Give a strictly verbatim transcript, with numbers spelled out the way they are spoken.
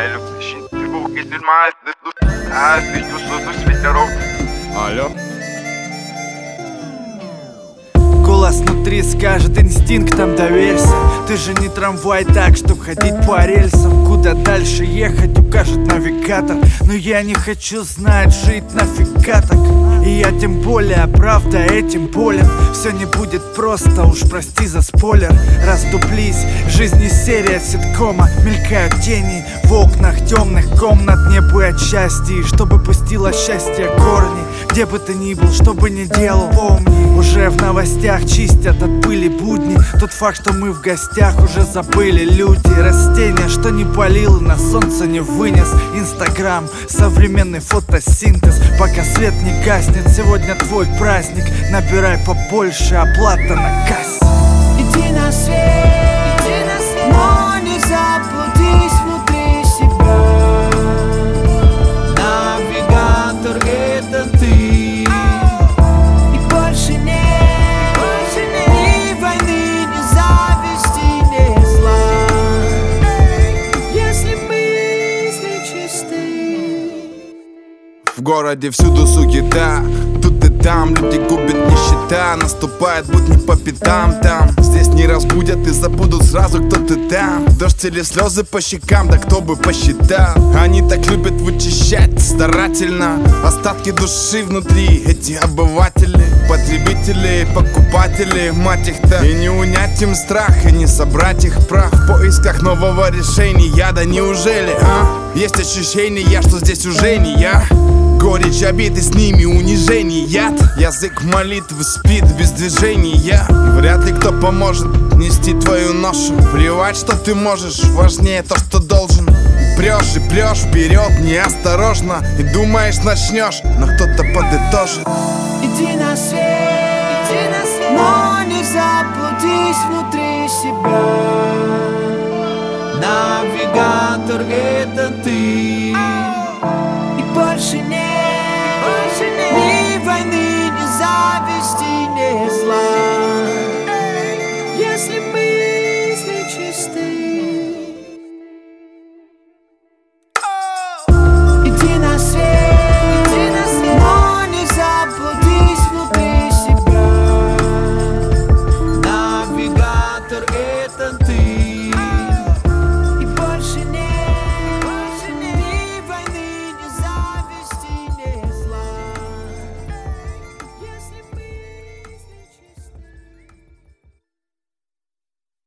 Алло. Голос внутри скажет инстинктам доверься. Ты же не трамвай так, чтоб ходить по рельсам. Куда дальше ехать, укажет навигатор. Но я не хочу знать, жить нафига так. И я тем более, правда, этим болен. Все не будет просто, уж прости за спойлер. Расступлись, жизнь не серия ситкома. Мелькают тени в окнах темных комнат. Небо от счастья, и чтобы пустило счастье корни. Где бы ты ни был, что бы ни делал, помни, уже в новостях чистят от пыли будни. Тот факт, что мы в гостях, уже забыли люди. Растения, что не полил и на солнце не вынес. Инстаграм, современный фотосинтез. Пока свет не гаснет, сегодня твой праздник. Набирай побольше, оплата на кассе. Иди на свет, иди на свет, но не заблудись внутри себя. Навигатор — это ты. И больше нет, больше нет ни войны, ни зависти, ни зла. Если мысли чисты. В городе всюду суета, тут и там люди губят нищета. Наступает будни по пятам там. Здесь не разбудят и забудут сразу, кто ты там. Дождь или слезы по щекам, да кто бы посчитал. Они так любят вычищать старательно остатки души внутри. Эти обыватели, потребители, покупатели, мать их-то. И не унять им страх, и не собрать их прах. В поисках нового решения, да неужели, а? Есть ощущение, что здесь уже не я. Горечь обиды, с ними унижение, яд. Язык молитвы спит без движения. И вряд ли кто поможет нести твою ношу. Плевать, что ты можешь, важнее то, что должен. И прешь, и прешь вперед неосторожно. И думаешь, начнешь, но кто-то подытожит. Иди на свет, иди на свет, но не заблудись внутри себя. Навигатор